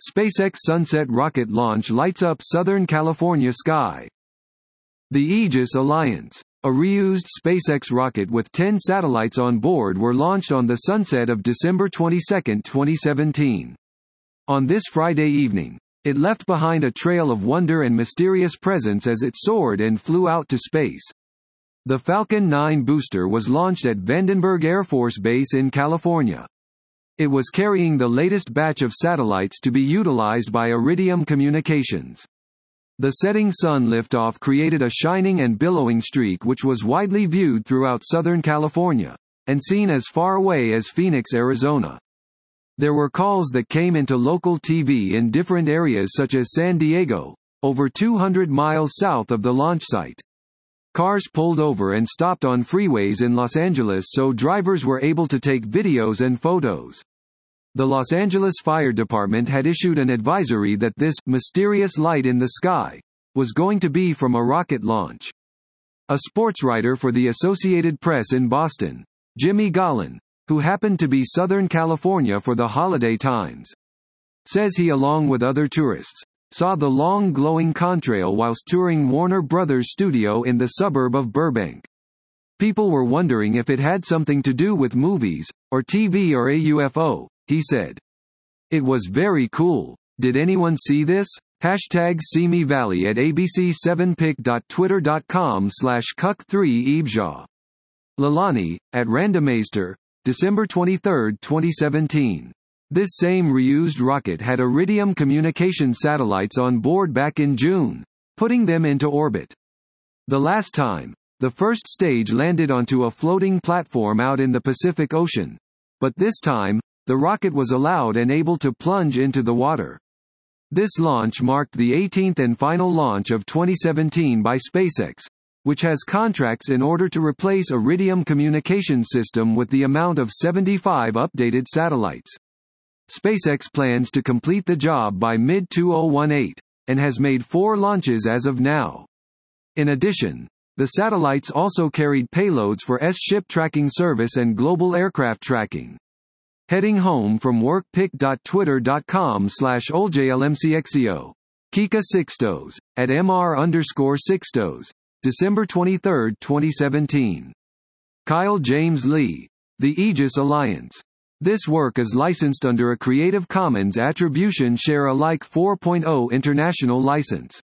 SpaceX Sunset rocket launch lights up Southern California sky. The Aegis Alliance, a reused SpaceX rocket with 10 satellites on board, were launched on the sunset of December 22, 2017. On this Friday evening, it left behind a trail of wonder and mysterious presence as it soared and flew out to space. The Falcon 9 booster was launched at Vandenberg Air Force Base in California. It was carrying the latest batch of satellites to be utilized by Iridium Communications. The setting sun liftoff created a shining and billowing streak which was widely viewed throughout Southern California, and seen as far away as Phoenix, Arizona. There were calls that came into local TV in different areas such as San Diego, over 200 miles south of the launch site. Cars pulled over and stopped on freeways in Los Angeles so drivers were able to take videos and photos. The Los Angeles Fire Department had issued an advisory that this mysterious light in the sky was going to be from a rocket launch. A sports writer for the Associated Press in Boston, Jimmy Gallen, who happened to be Southern California for the holiday times, says he, along with other tourists, saw the long glowing contrail whilst touring Warner Brothers studio in the suburb of Burbank. People were wondering if it had something to do with movies, or TV or a UFO, he said. It was very cool. Did anyone see this? #SeeMe Valley at abc7pic.twitter.com/cuck3ebshaw. Lalani, at Randomaster, December 23, 2017. This same reused rocket had Iridium Communications satellites on board back in June, putting them into orbit. The last time, the first stage landed onto a floating platform out in the Pacific Ocean, but this time, the rocket was allowed and able to plunge into the water. This launch marked the 18th and final launch of 2017 by SpaceX, which has contracts in order to replace Iridium Communications system with the amount of 75 updated satellites. SpaceX plans to complete the job by mid-2018, and has made 4 launches as of now. In addition, the satellites also carried payloads for S-ship tracking service and global aircraft tracking. Heading home from work, pic.twitter.com/oljlmcxeo. Kika Sixtos, at @mr_Sixtos, December 23, 2017. Kyle James Lee. The Aegis Alliance. This work is licensed under a Creative Commons Attribution Share Alike 4.0 international license.